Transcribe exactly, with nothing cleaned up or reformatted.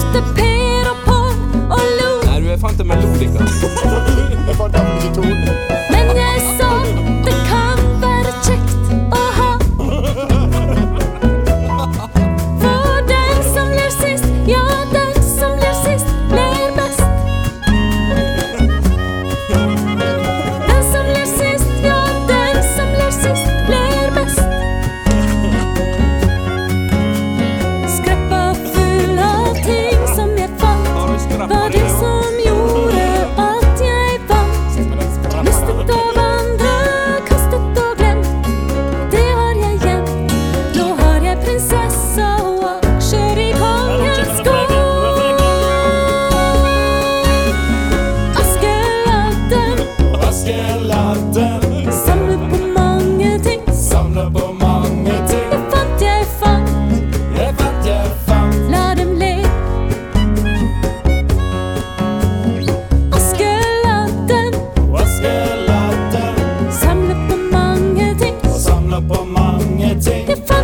møtte Per og Pål og lo. Nei, du fant en melodika. Jeg fant den ikke tonen. Men jeg sa det kan være kjekt å ha. For den som ler sist, ja, den som ler sist, ler best. Den som ler sist, ja, den som ler sist, ler best. Skreppa full av ting som jeg fant, Har du skrapp var det som gjorde at jeg vant. Mistet og vandret, kastet og glemt, det har jeg gjemt. Nå har jeg prinsessa og aksjer i kongens gård. Askeladden Askeladden samler på mange ting. samler på mange ting. Jeg fant, jeg fant, Jeg fant, jeg fant. la dem le. Askeladden Askeladden samler på mange ting. samler på mange ting. Jeg fant